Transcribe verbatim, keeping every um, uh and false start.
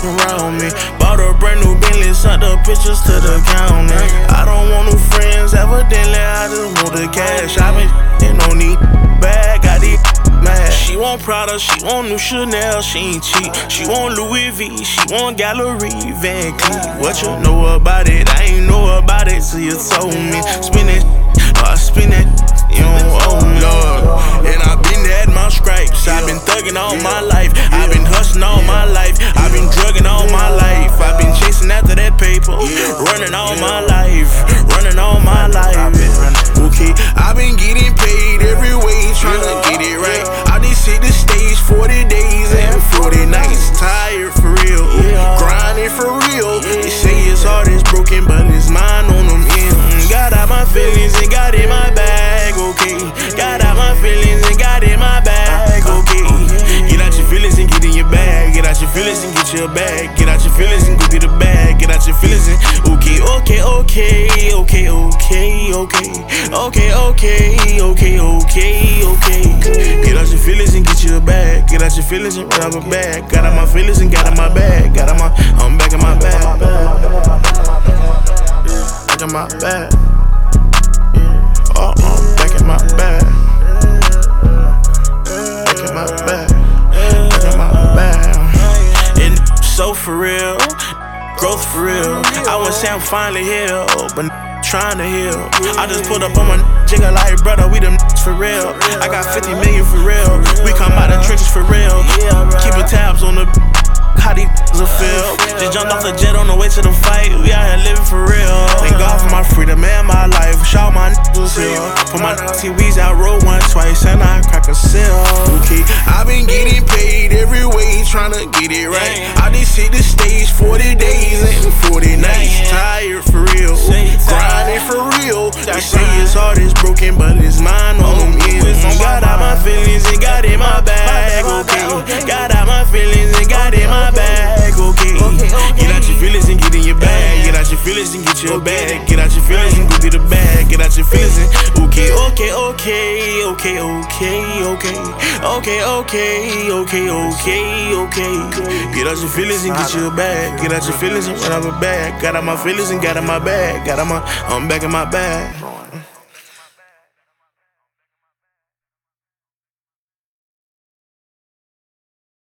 around me. Bought a brand new Bentley, sent the pictures to the county. I don't want no friends, evidently I just want the cash. I been in on these bag, got these mad. She want Prada, she want new Chanel, she ain't cheap. She want Louis V, she want Gallery, Van Cleef. What you know about it? I ain't know about it till you told me. Spin that, oh, I spin that, you don't owe me. Lord, and I been at my stripes. I been thugging all my life. I been hustling all my life. I been drugging all my life. I been chasing after that paper, running all my life, running all my life. Okay, I been getting paid every way, trying to get it right. I just hit the stage forty days and forty nights. Tired for real, grinding for real. They say his heart is broken, but his mind on them ends. Got out my feelings and got in my bag, okay. Got out my feelings and got in my bag, okay. Get out your feelings and get in your bag. Get out your feelings and get your bag. Get out your feelings and go get a bag. Get out your feelings and okay, okay, okay, okay, okay, okay, okay, okay, okay, okay, okay. Get out your feelings and get your bag. Get out your feelings and run out my bag. Got out my feelings and got in my bag. Got out my, I'm back in my bag. Back in my bag. Oh, I'm back in my bag. Back in my bag. Back in my bag. And so for real, growth for real. I wouldn't say I'm finally healed, but trying to heal. I just put up on my jigger like brother, we them for real. I got fifty million for real. We come out the trenches for real. Keeping tabs on the how these a feel. Just jumped off the jet on the way to the fight. We out here living for real. Thank God for my freedom and my life. Shout my was here. Put my T Vs out, roll one twice, and I crack a seal. Okay, I been getting paid every way, trying to get it right. I just hit the stage forty days and forty nights. Tired for real, grinding for real. They say his heart is broken, but his mind on them ends. Got out my feelings and got in my bag, okay. Got out my feelings and got in my bag, okay. Get out your feelings and get in your bag. Get out your feelings and get your bag. Get out your feelings and go get a bag. Get out your feelings and okay, okay, okay, okay, okay, okay, okay, okay, okay, okay, okay. Get out your feelings and get your bag. Get out your feelings and run out my bag. Got out my feelings and got in my bag. Got out my, I'm back in my bag.